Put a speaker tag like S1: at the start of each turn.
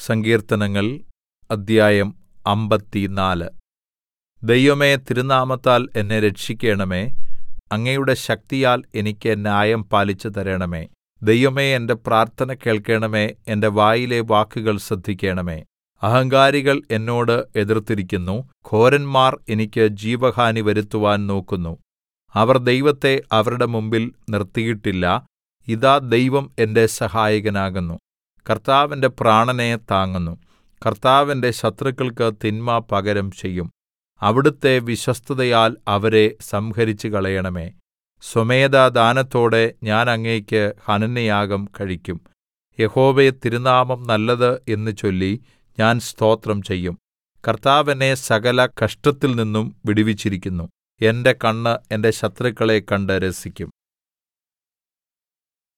S1: സങ്കീർത്തനങ്ങൾ അദ്ധ്യായം 54. ദൈവമേ, തിരുനാമത്താൽ എന്നെ രക്ഷിക്കണമേ. അങ്ങയുടെ ശക്തിയാൽ എനിക്ക് ന്യായം പാലിച്ചു തരണമേ. ദൈവമേ, എന്റെ പ്രാർത്ഥന കേൾക്കണമേ. എന്റെ വായിലെ വാക്കുകൾ ശ്രദ്ധിക്കണമേ. അഹങ്കാരികൾ എന്നോട് എതിർത്തിരിക്കുന്നു. ഘോരന്മാർ എനിക്ക് ജീവഹാനി വരുത്തുവാൻ നോക്കുന്നു. അവർ ദൈവത്തെ അവരുടെ മുമ്പിൽ നിർത്തിയിട്ടില്ല. ഇതാ, ദൈവം എന്റെ സഹായകനാകുന്നു. കർത്താവ് എന്റെ പ്രാണനെ താങ്ങുന്നു. കർത്താവ് എന്റെ ശത്രുക്കൾക്ക് തിന്മ പകരം ചെയ്യും. അവിടുത്തെ വിശ്വസ്തതയാൽ അവരെ സംഹരിച്ചുകളയണമേ. സ്വമേധാദാനത്തോടെ ഞാൻ അങ്ങേക്ക് ഹനനയാഗം കഴിക്കും. യഹോവേ, തിരുനാമം നല്ലത് എന്ന് ചൊല്ലി ഞാൻ സ്തോത്രം ചെയ്യും. കർത്താവ് എന്നെ സകല കഷ്ടത്തിൽ നിന്നും വിടുവിച്ചിരിക്കുന്നു. എന്റെ കണ്ണ് എന്റെ ശത്രുക്കളെ കണ്ട് രസിക്കും.